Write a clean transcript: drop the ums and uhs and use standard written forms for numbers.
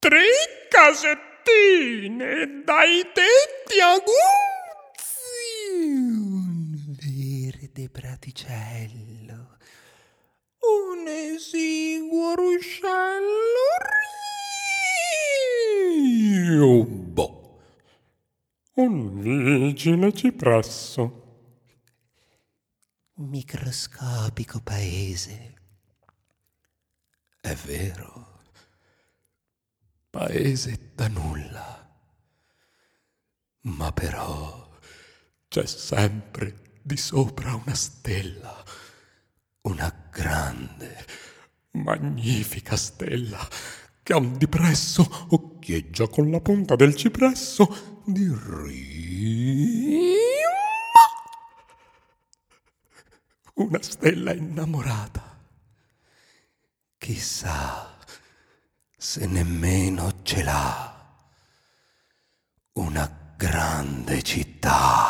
3 casettine dai tetti aguzzi, un verde praticello, un esiguo ruscello riubo, un vigile cipresso, microscopico paese. È vero, paese da nulla, ma però c'è sempre di sopra una stella, una grande, magnifica stella che a un dipresso occhieggia con la punta del cipresso di rima. Una stella innamorata. Chissà se nemmeno ce l'ha una grande città.